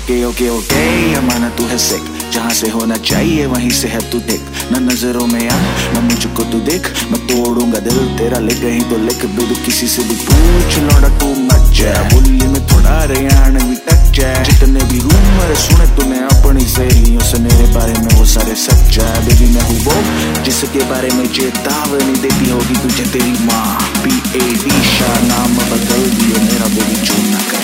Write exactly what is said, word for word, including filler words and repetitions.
Okay okay okay अमाना तू है सिक, जहाँ से होना चाहिए वहीं से है तू दिख। न नजरों में आ न मुझको तू देख, मैं तोड़ूंगा दिल तेरा ले कहीं तो लिख दूध किसी से भी पूछ लौड़ा तू मच है। बोली में थोड़ा रेयान भी टच है, जितने भी रूमर सुने तूने अपनी सहेलियों से मेरे बारे में वो सारे सच है। बेबी मैं हूँ वो जिसके बारे में चेतावनी देती होगी तुझे तेरी माँ। पी ए डी शाह नाम बदल दियो मेरा बेबी, जो ना कर